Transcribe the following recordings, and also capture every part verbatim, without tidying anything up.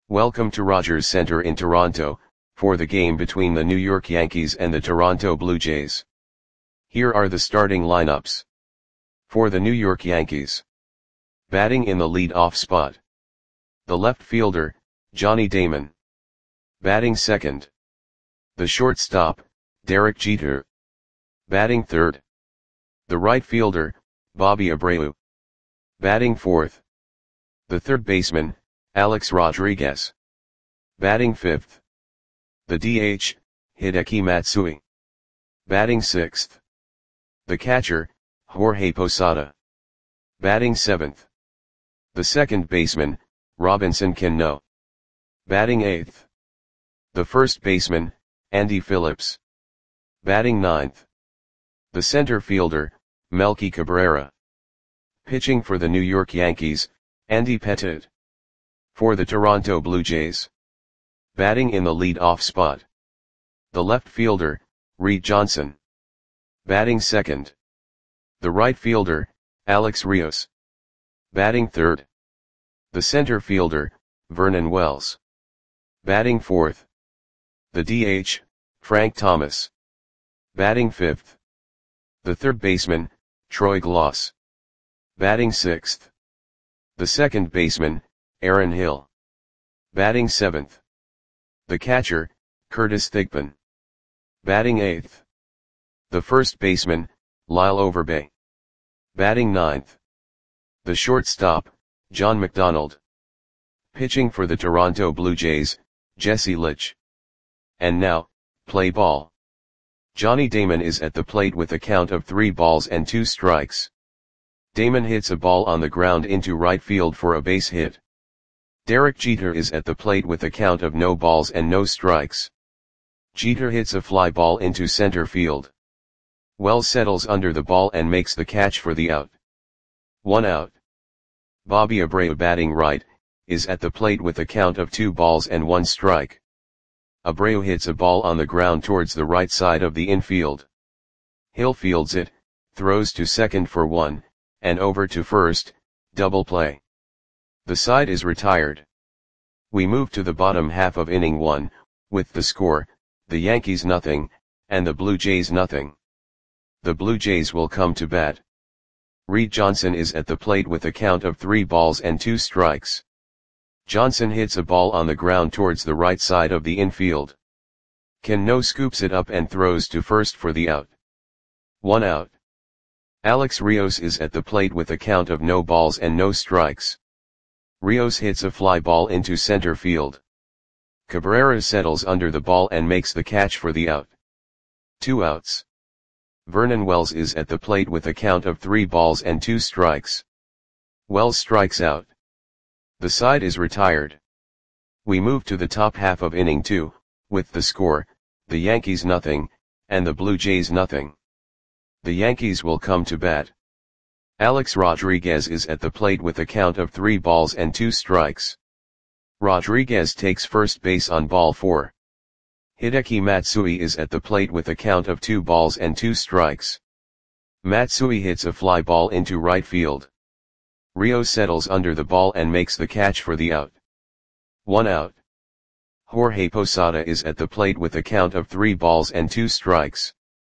Welcome to Rogers Center in Toronto, for the game between the New York Yankees and the Toronto Blue Jays. Here are the starting lineups. For the New York Yankees. Batting in the lead-off spot. The left fielder, Johnny Damon. Batting second. The shortstop, Derek Jeter. Batting third. The right fielder, Bobby Abreu. Batting fourth. The third baseman, Alex Rodriguez. Batting fifth. The D H, Hideki Matsui. Batting sixth. The catcher, Jorge Posada. Batting seventh. The second baseman, Robinson Cano. Batting eighth. The first baseman, Andy Phillips. Batting ninth. The center fielder, Melky Cabrera. Pitching for the New York Yankees, Andy Pettitte. For the Toronto Blue Jays. Batting in the lead-off spot. The left fielder, Reed Johnson. Batting second. The right fielder, Alex Rios. Batting third. The center fielder, Vernon Wells. Batting fourth. The D H, Frank Thomas. Batting fifth. The third baseman, Troy Glaus. Batting sixth. The second baseman, Aaron Hill. Batting seventh. The catcher, Curtis Thigpen. Batting eighth. The first baseman, Lyle Overbay. Batting ninth. The shortstop, John McDonald. Pitching for the Toronto Blue Jays, Jesse Litch. And now, play ball. Johnny Damon is at the plate with a count of three balls and two strikes. Damon hits a ball on the ground into right field for a base hit. Derek Jeter is at the plate with a count of no balls and no strikes. Jeter hits a fly ball into center field. Wells settles under the ball and makes the catch for the out. One out. Bobby Abreu, batting right, is at the plate with a count of two balls and one strike. Abreu hits a ball on the ground towards the right side of the infield. Hill fields it, throws to second for one, and over to first, double play. The side is retired. We move to the bottom half of inning one, with the score, the Yankees nothing, and the Blue Jays nothing. The Blue Jays will come to bat. Reed Johnson is at the plate with a count of three balls and two strikes. Johnson hits a ball on the ground towards the right side of the infield. Cano scoops it up and throws to first for the out. One out. Alex Rios is at the plate with a count of no balls and no strikes. Rios hits a fly ball into center field. Cabrera settles under the ball and makes the catch for the out. Two outs. Vernon Wells is at the plate with a count of three balls and two strikes. Wells strikes out. The side is retired. We move to the top half of inning two, with the score, the Yankees nothing, and the Blue Jays nothing. The Yankees will come to bat. Alex Rodriguez is at the plate with a count of three balls and two strikes. Rodriguez takes first base on ball four. Hideki Matsui is at the plate with a count of two balls and two strikes. Matsui hits a fly ball into right field. Rios settles under the ball and makes the catch for the out. One out. Jorge Posada is at the plate with a count of three balls and two strikes.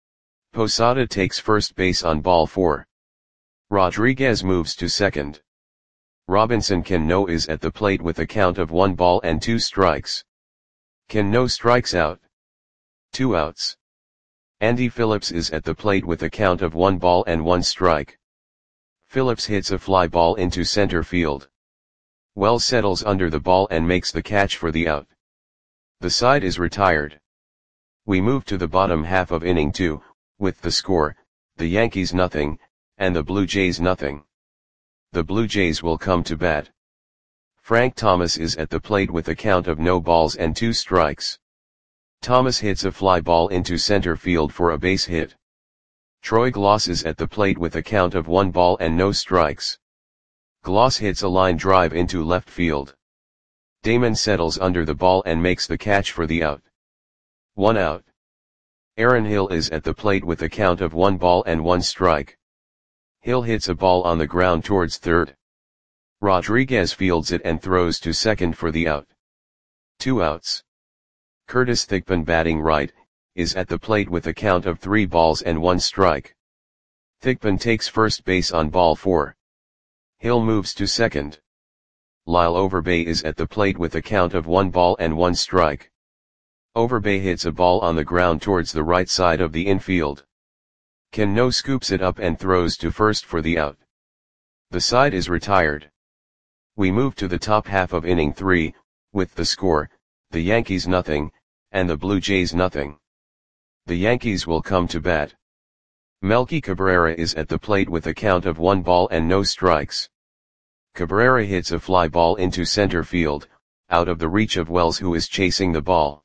Posada takes first base on ball four. Rodriguez moves to second. Robinson Cano is at the plate with a count of one ball and two strikes. Cano strikes out. Two outs. Andy Phillips is at the plate with a count of one ball and one strike. Phillips hits a fly ball into center field. Wells settles under the ball and makes the catch for the out. The side is retired. We move to the bottom half of inning two, with the score, the Yankees nothing, and the Blue Jays nothing. The Blue Jays will come to bat. Frank Thomas is at the plate with a count of no balls and two strikes. Thomas hits a fly ball into center field for a base hit. Troy Glaus is at the plate with a count of one ball and no strikes. Glaus hits a line drive into left field. Damon settles under the ball and makes the catch for the out. One out. Aaron Hill is at the plate with a count of one ball and one strike. Hill hits a ball on the ground towards third. Rodriguez fields it and throws to second for the out. Two outs. Curtis Thigpen batting right, is at the plate with a count of three balls and one strike. Thigpen takes first base on ball four. Hill moves to second. Lyle Overbay is at the plate with a count of one ball and one strike. Overbay hits a ball on the ground towards the right side of the infield. Cano scoops it up and throws to first for the out. The side is retired. We move to the top half of inning three, with the score, the Yankees nothing, and the Blue Jays nothing. The Yankees will come to bat. Melky Cabrera is at the plate with a count of one ball and no strikes. Cabrera hits a fly ball into center field, out of the reach of Wells, who is chasing the ball.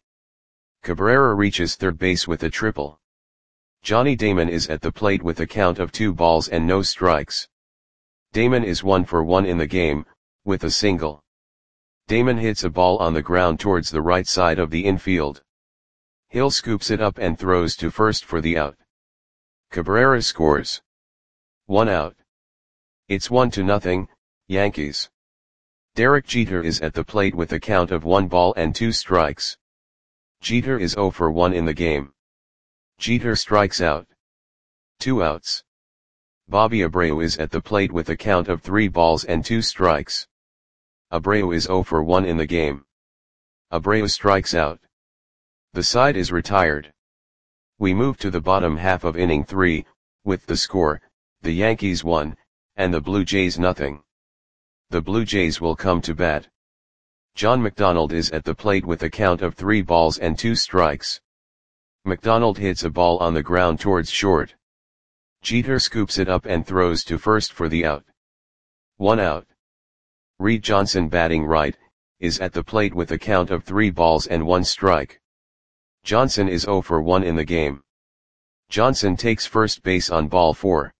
Cabrera reaches third base with a triple. Johnny Damon is at the plate with a count of two balls and no strikes. Damon is one for one in the game, with a single. Damon hits a ball on the ground towards the right side of the infield. Hill scoops it up and throws to first for the out. Cabrera scores. One out. It's one to nothing, Yankees. Derek Jeter is at the plate with a count of one ball and two strikes. Jeter is zero for one in the game. Jeter strikes out. Two outs. Bobby Abreu is at the plate with a count of three balls and two strikes. Abreu is zero for one in the game. Abreu strikes out. The side is retired. We move to the bottom half of inning three, with the score, the Yankees one, and the Blue Jays nothing. The Blue Jays will come to bat. John McDonald is at the plate with a count of three balls and two strikes. McDonald hits a ball on the ground towards short. Jeter scoops it up and throws to first for the out. One out. Reed Johnson batting right, is at the plate with a count of three balls and one strike. Johnson is zero for one in the game. Johnson takes first base on ball four.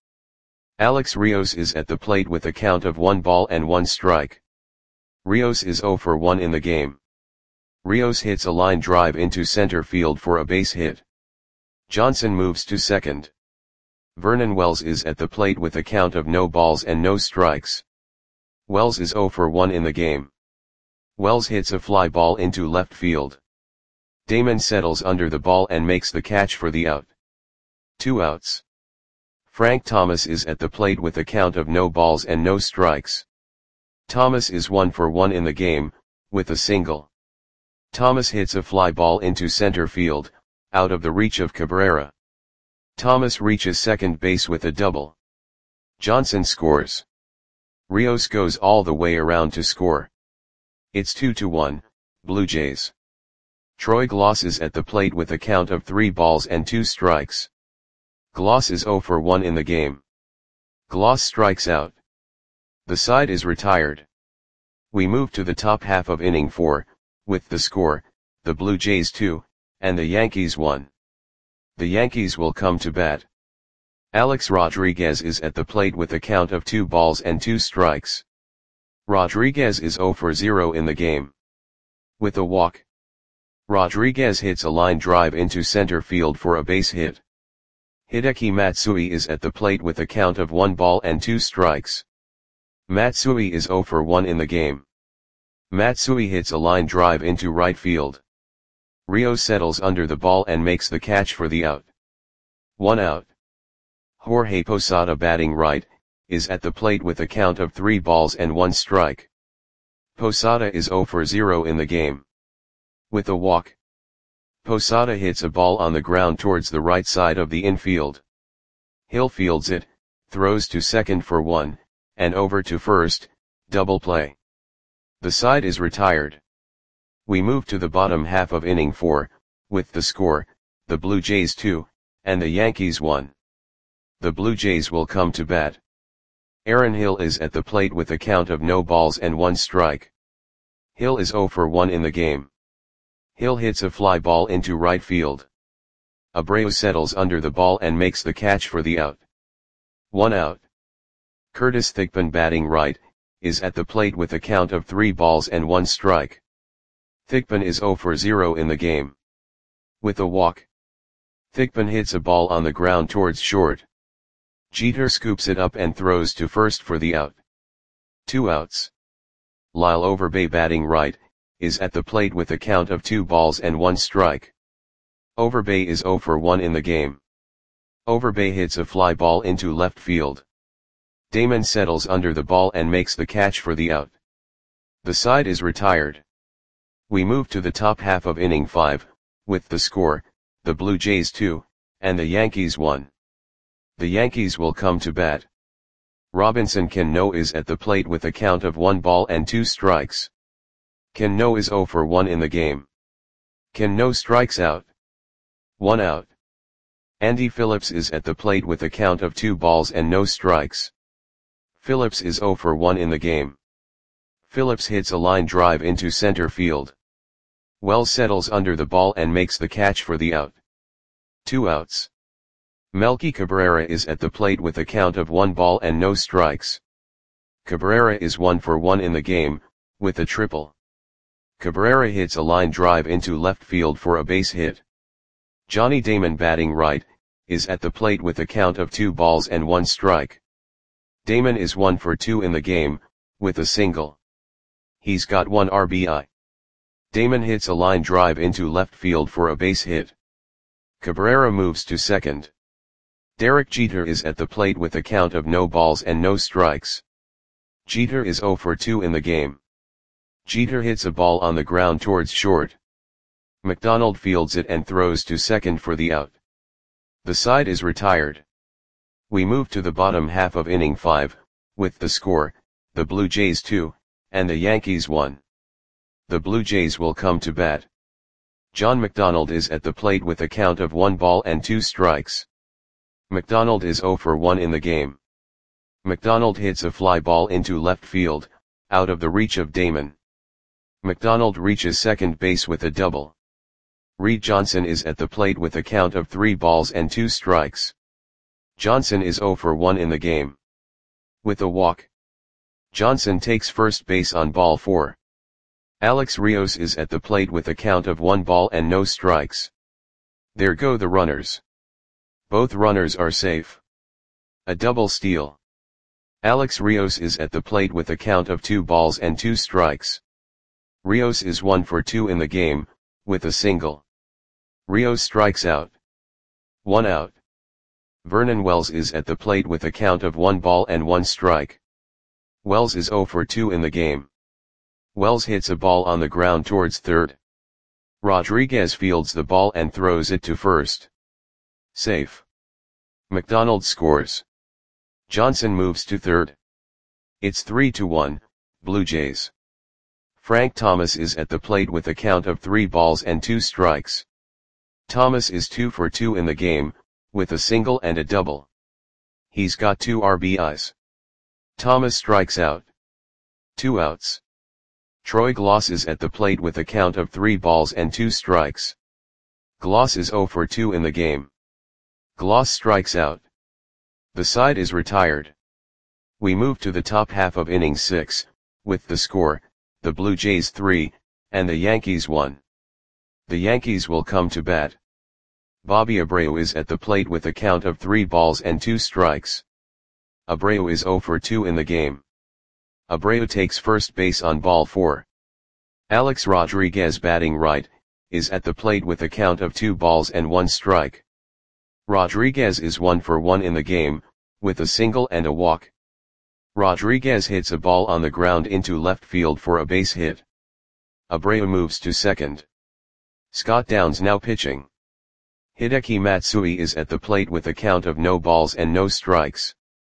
Alex Rios is at the plate with a count of one ball and one strike. Rios is zero for one in the game. Rios hits a line drive into center field for a base hit. Johnson moves to second. Vernon Wells is at the plate with a count of no balls and no strikes. Wells is zero for one in the game. Wells hits a fly ball into left field. Damon settles under the ball and makes the catch for the out. Two outs. Frank Thomas is at the plate with a count of no balls and no strikes. Thomas is one for one in the game, with a single. Thomas hits a fly ball into center field, out of the reach of Cabrera. Thomas reaches second base with a double. Johnson scores. Rios goes all the way around to score. It's two to one, Blue Jays. Troy Gloss is at the plate with a count of three balls and two strikes. Gloss is zero for one in the game. Gloss strikes out. The side is retired. We move to the top half of inning four, with the score, the Blue Jays two, and the Yankees one. The Yankees will come to bat. Alex Rodriguez is at the plate with a count of two balls and two strikes. Rodriguez is zero for zero in the game. With a walk. Rodriguez hits a line drive into center field for a base hit. Hideki Matsui is at the plate with a count of one ball and two strikes. Matsui is zero for one in the game. Matsui hits a line drive into right field. Rios settles under the ball and makes the catch for the out. One out. Jorge Posada batting right, is at the plate with a count of three balls and one strike. Posada is zero for zero in the game. With a walk. Posada hits a ball on the ground towards the right side of the infield. Hill fields it, throws to second for one, and over to first, double play. The side is retired. We move to the bottom half of inning four, with the score, the Blue Jays two, and the Yankees one. The Blue Jays will come to bat. Aaron Hill is at the plate with a count of no balls and one strike. Hill is zero for one in the game. Hill hits a fly ball into right field. Abreu settles under the ball and makes the catch for the out. One out. Curtis Thigpen batting right, is at the plate with a count of three balls and one strike. Thigpen is zero for zero in the game. With a walk. Thigpen hits a ball on the ground towards short. Jeter scoops it up and throws to first for the out. Two outs. Lyle Overbay batting right, is at the plate with a count of two balls and one strike. Overbay is zero for one in the game. Overbay hits a fly ball into left field. Damon settles under the ball and makes the catch for the out. The side is retired. We move to the top half of inning five, with the score, the Blue Jays two, and the Yankees one. The Yankees will come to bat. Robinson Cano is at the plate with a count of one ball and two strikes. Cano is zero for one in the game. Cano strikes out. One out. Andy Phillips is at the plate with a count of two balls and no strikes. Phillips is zero for one in the game. Phillips hits a line drive into center field. Wells settles under the ball and makes the catch for the out. Two outs. Melky Cabrera is at the plate with a count of one ball and no strikes. Cabrera is one for one in the game, with a triple. Cabrera hits a line drive into left field for a base hit. Johnny Damon, batting right, is at the plate with a count of two balls and one strike. Damon is one for two in the game, with a single. He's got one R B I. Damon hits a line drive into left field for a base hit. Cabrera moves to second. Derek Jeter is at the plate with a count of no balls and no strikes. Jeter is zero for two in the game. Jeter hits a ball on the ground towards short. McDonald fields it and throws to second for the out. The side is retired. We move to the bottom half of inning five, with the score, the Blue Jays two, and the Yankees one. The Blue Jays will come to bat. John McDonald is at the plate with a count of one ball and two strikes. McDonald is zero for one in the game. McDonald hits a fly ball into left field, out of the reach of Damon. McDonald reaches second base with a double. Reed Johnson is at the plate with a count of three balls and two strikes. Johnson is zero for one in the game. With a walk. Johnson takes first base on ball four. Alex Rios is at the plate with a count of one ball and no strikes. There go the runners. Both runners are safe. A double steal. Alex Rios is at the plate with a count of two balls and two strikes. Rios is one for two in the game, with a single. Rios strikes out. One out. Vernon Wells is at the plate with a count of one ball and one strike. Wells is zero for two in the game. Wells hits a ball on the ground towards third. Rodriguez fields the ball and throws it to first. Safe. McDonald scores. Johnson moves to third. It's three to one, Blue Jays. Frank Thomas is at the plate with a count of three balls and two strikes. Thomas is two for two in the game, with a single and a double. He's got two R B Is. Thomas strikes out. Two outs. Troy Gloss is at the plate with a count of three balls and two strikes. Gloss is zero for two in the game. Gloss strikes out. The side is retired. We move to the top half of inning six, with the score, the Blue Jays three, and the Yankees one. The Yankees will come to bat. Bobby Abreu is at the plate with a count of three balls and two strikes. Abreu is zero for two in the game. Abreu takes first base on ball four. Alex Rodriguez, batting right, is at the plate with a count of two balls and one strike. Rodriguez is one for one in the game, with a single and a walk. Rodriguez hits a ball on the ground into left field for a base hit. Abreu moves to second. Scott Downs now pitching. Hideki Matsui is at the plate with a count of no balls and no strikes.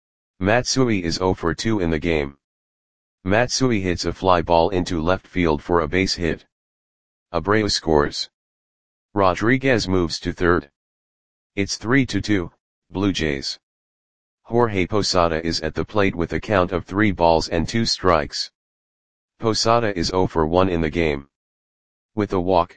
Matsui is zero for two in the game. Matsui hits a fly ball into left field for a base hit. Abreu scores. Rodriguez moves to third. It's three to two, Blue Jays. Jorge Posada is at the plate with a count of three balls and two strikes. Posada is zero for one in the game. With a walk.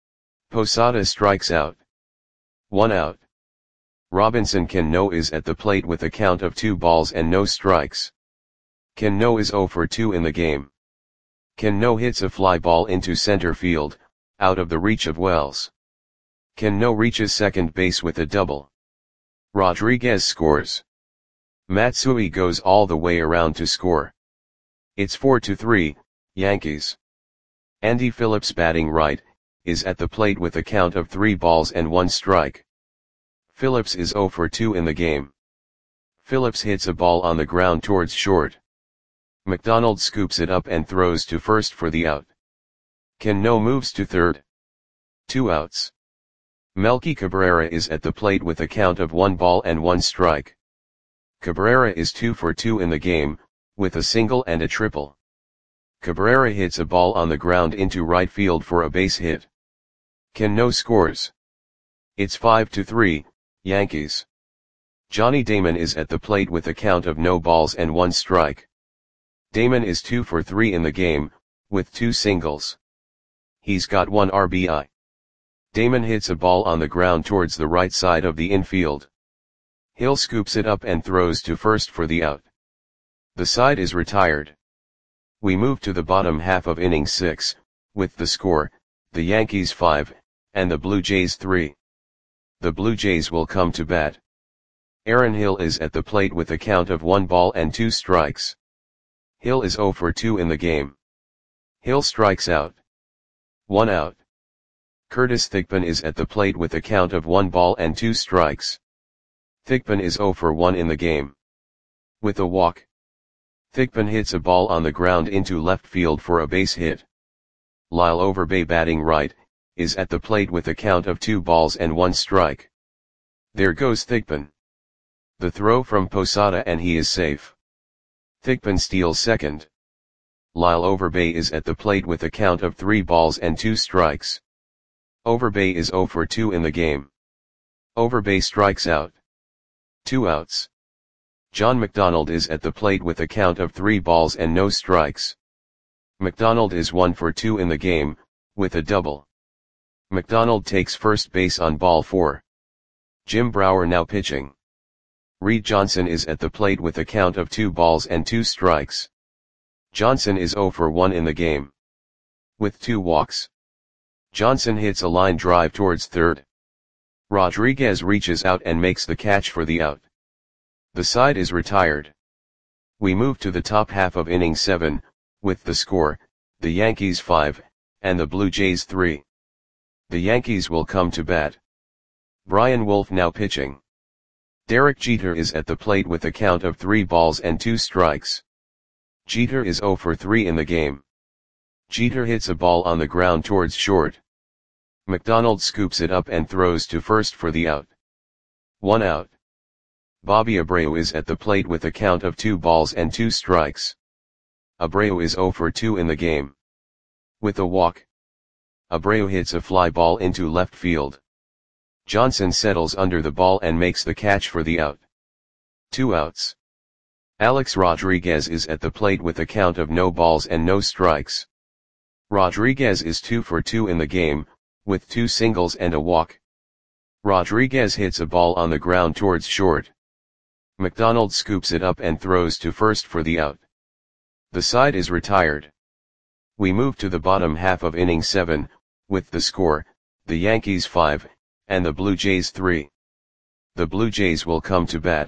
Posada strikes out. One out. Robinson Cano is at the plate with a count of two balls and no strikes. Cano is zero for two in the game. Cano hits a fly ball into center field, out of the reach of Wells. Cano reaches second base with a double. Rodriguez scores. Matsui goes all the way around to score. It's four to three, Yankees. Andy Phillips batting right, is at the plate with a count of three balls and one strike. Phillips is zero for two in the game. Phillips hits a ball on the ground towards short. McDonald scoops it up and throws to first for the out. Cano moves to third. Two outs. Melky Cabrera is at the plate with a count of one ball and one strike. Cabrera is two for two in the game, with a single and a triple. Cabrera hits a ball on the ground into right field for a base hit. Cano scores. It's five to three, Yankees. Johnny Damon is at the plate with a count of no balls and one strike. Damon is two for three in the game, with two singles. He's got one R B I. Damon hits a ball on the ground towards the right side of the infield. Hill scoops it up and throws to first for the out. The side is retired. We move to the bottom half of inning six, with the score, the Yankees five, and the Blue Jays three. The Blue Jays will come to bat. Aaron Hill is at the plate with a count of one ball and two strikes. Hill is zero for two in the game. Hill strikes out. One out. Curtis Thigpen is at the plate with a count of one ball and two strikes. Thigpen is zero for one in the game. With a walk. Thigpen hits a ball on the ground into left field for a base hit. Lyle Overbay batting right, is at the plate with a count of two balls and one strike. There goes Thigpen. The throw from Posada and he is safe. Thigpen steals second. Lyle Overbay is at the plate with a count of three balls and two strikes. Overbay is zero for two in the game. Overbay strikes out. Two outs. John McDonald is at the plate with a count of three balls and no strikes. McDonald is one for two in the game, with a double. McDonald takes first base on ball four. Jim Brower now pitching. Reed Johnson is at the plate with a count of two balls and two strikes. Johnson is zero for one in the game. With two walks. Johnson hits a line drive towards third. Rodriguez reaches out and makes the catch for the out. The side is retired. We move to the top half of inning seven, with the score, the Yankees five, and the Blue Jays three. The Yankees will come to bat. Brian Wolf now pitching. Derek Jeter is at the plate with a count of three balls and two strikes. Jeter is zero for three in the game. Jeter hits a ball on the ground towards short. McDonald scoops it up and throws to first for the out. One out. Bobby Abreu is at the plate with a count of two balls and two strikes. Abreu is zero for two in the game. With a walk. Abreu hits a fly ball into left field. Johnson settles under the ball and makes the catch for the out. Two outs. Alex Rodriguez is at the plate with a count of no balls and no strikes. Rodriguez is two for two in the game, with two singles and a walk. Rodriguez hits a ball on the ground towards short. McDonald scoops it up and throws to first for the out. The side is retired. We move to the bottom half of inning seven, with the score, the Yankees five, and the Blue Jays three. The Blue Jays will come to bat.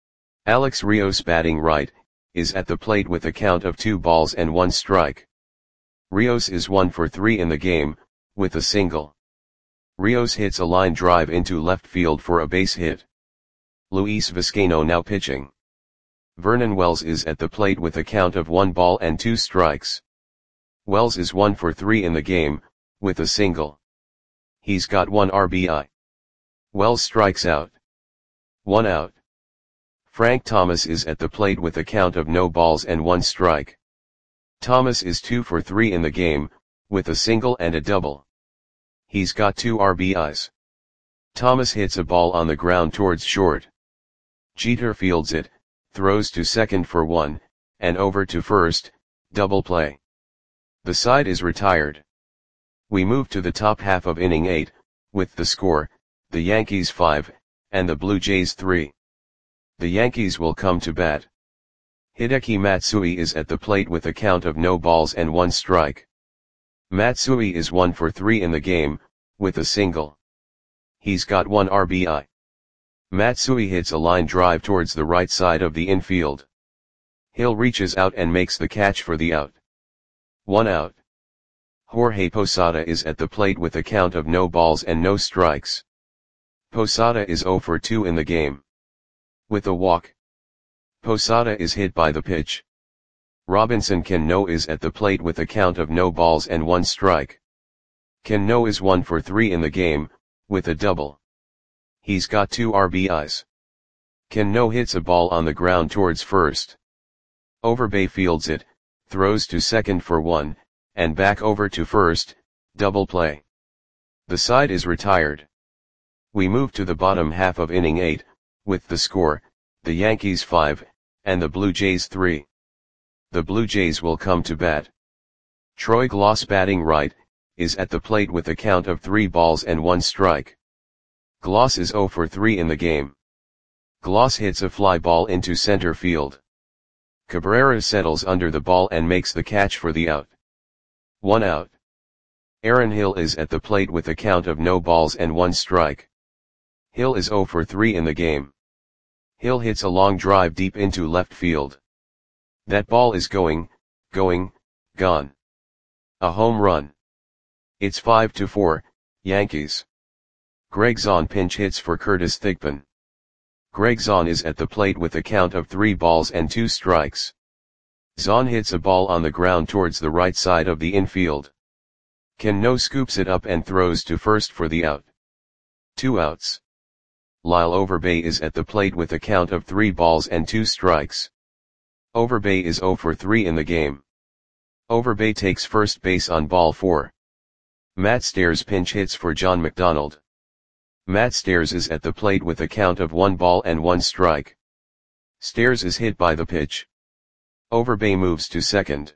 Alex Rios batting right, is at the plate with a count of two balls and one strike. Rios is one for three in the game, with a single. Rios hits a line drive into left field for a base hit. Luis Vizcaino now pitching. Vernon Wells is at the plate with a count of one ball and two strikes. Wells is one for three in the game, with a single. He's got one R B I. Wells strikes out. One out. Frank Thomas is at the plate with a count of no balls and one strike. Thomas is two for three in the game, with a single and a double. He's got two R B Is. Thomas hits a ball on the ground towards short. Jeter fields it, throws to second for one, and over to first, double play. The side is retired. We move to the top half of inning eight, with the score, the Yankees five, and the Blue Jays three. The Yankees will come to bat. Hideki Matsui is at the plate with a count of no balls and one strike. Matsui is one for three in the game, with a single. He's got one R B I. Matsui hits a line drive towards the right side of the infield. Hill reaches out and makes the catch for the out. One out. Jorge Posada is at the plate with a count of no balls and no strikes. Posada is zero for two in the game. With a walk. Posada is hit by the pitch. Robinson Cano is at the plate with a count of no balls and one strike. Cano is one for three in the game, with a double. He's got two R B Is. Cano hits a ball on the ground towards first. Overbay fields it, throws to second for one, and back over to first, double play. The side is retired. We move to the bottom half of inning eight, with the score, the Yankees five, and the Blue Jays three. The Blue Jays will come to bat. Troy Glaus, batting right, is at the plate with a count of three balls and one strike. Glaus is zero for three in the game. Glaus hits a fly ball into center field. Cabrera settles under the ball and makes the catch for the out. One out. Aaron Hill is at the plate with a count of no balls and one strike. Hill is zero for three in the game. Hill hits a long drive deep into left field. That ball is going, going, gone. A home run. It's five to four, Yankees. Greg Zahn pinch hits for Curtis Thigpen. Greg Zahn is at the plate with a count of three balls and two strikes. Zahn hits a ball on the ground towards the right side of the infield. Cano scoops it up and throws to first for the out. Two outs. Lyle Overbay is at the plate with a count of three balls and two strikes. Overbay is zero for three in the game. Overbay takes first base on ball four. Matt Stairs pinch hits for John McDonald. Matt Stairs is at the plate with a count of one ball and one strike. Stairs is hit by the pitch. Overbay moves to second.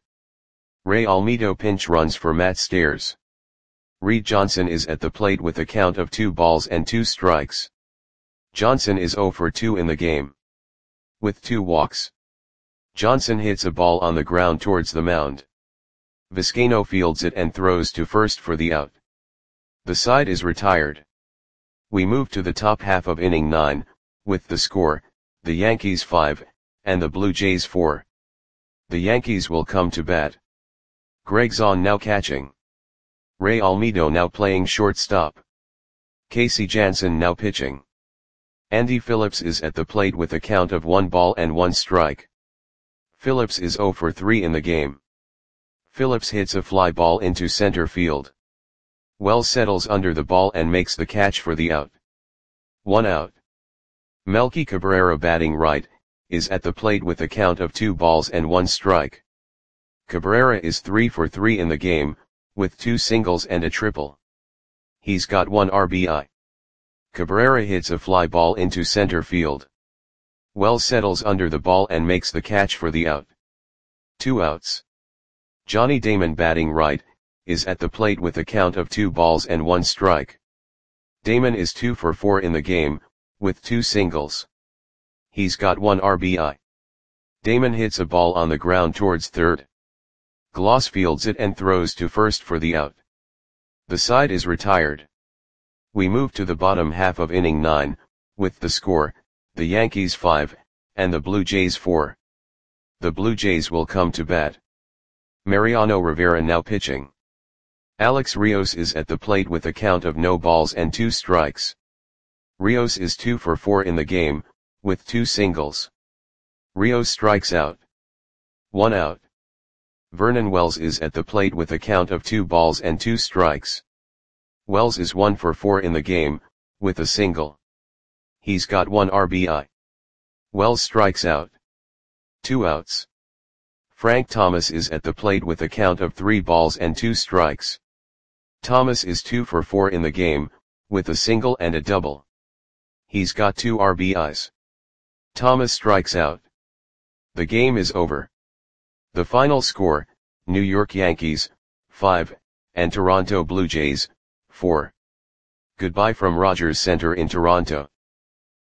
Ray Almedo pinch runs for Matt Stairs. Reed Johnson is at the plate with a count of two balls and two strikes. Johnson is zero for two in the game. With two walks. Johnson hits a ball on the ground towards the mound. Vizcaino fields it and throws to first for the out. The side is retired. We move to the top half of inning nine, with the score, the Yankees five, and the Blue Jays four. The Yankees will come to bat. Greg Zahn now catching. Ray Almedo now playing shortstop. Casey Janssen now pitching. Andy Phillips is at the plate with a count of one ball and one strike. Phillips is zero for three in the game. Phillips hits a fly ball into center field. Wells settles under the ball and makes the catch for the out. One out. Melky Cabrera, batting right, is at the plate with a count of two balls and one strike. Cabrera is three for three in the game, with two singles and a triple. He's got one R B I. Cabrera hits a fly ball into center field. Wells settles under the ball and makes the catch for the out. Two outs. Johnny Damon, batting right, is at the plate with a count of two balls and one strike. Damon is two for four in the game, with two singles. He's got one R B I. Damon hits a ball on the ground towards third. Glaus fields it and throws to first for the out. The side is retired. We move to the bottom half of inning nine, with the score, the Yankees five, and the Blue Jays four. The Blue Jays will come to bat. Mariano Rivera now pitching. Alex Rios is at the plate with a count of no balls and two strikes. Rios is two for four in the game, with two singles. Rios strikes out. One out. Vernon Wells is at the plate with a count of two balls and two strikes. Wells is one for four in the game, with a single. He's got one R B I. Wells strikes out. Two outs. Frank Thomas is at the plate with a count of three balls and two strikes. Thomas is two for four in the game, with a single and a double. He's got two R B Is. Thomas strikes out. The game is over. The final score, New York Yankees, five, and Toronto Blue Jays, four. Goodbye from Rogers Center in Toronto.